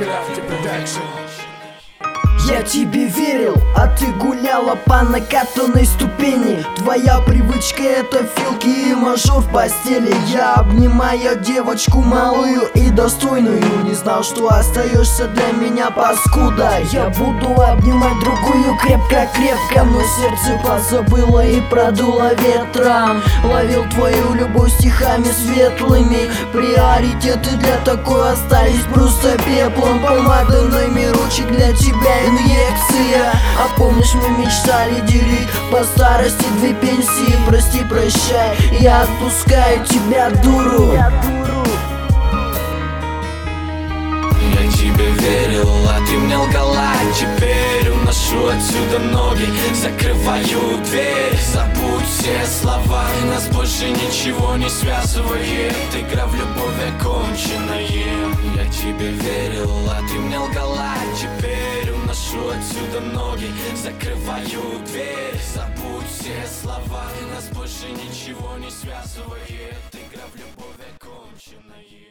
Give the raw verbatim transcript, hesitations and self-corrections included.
Crafty Production. Я тебе верил, а ты гуляла по накатанной ступени. Твоя привычка — это филки и мажор в постели. Я обнимаю девочку малую и достойную. Не знал, что остаешься для меня, паскуда. Я буду обнимать другую крепко-крепко, но сердце позабыло и продуло ветром. Ловил твою любовь стихами светлыми. Приоритеты для такой остались просто пеплом. Помаданными ручек для тебя инъекция. А помнишь, мы мечтали делить по старости две пенсии? Прости, прощай, я отпускаю тебя, дуру. Я тебе верил, а ты мне лгала. Теперь уношу отсюда ноги, закрываю дверь. Забудь все слова, нас больше ничего не связывает. Игра в любовь оконченная. Я тебе верил, а ты мне лгала. Теперь уношу отсюда ноги, закрываю дверь. Забудь все слова, нас больше ничего не связывает. Игра в любовь оконченная.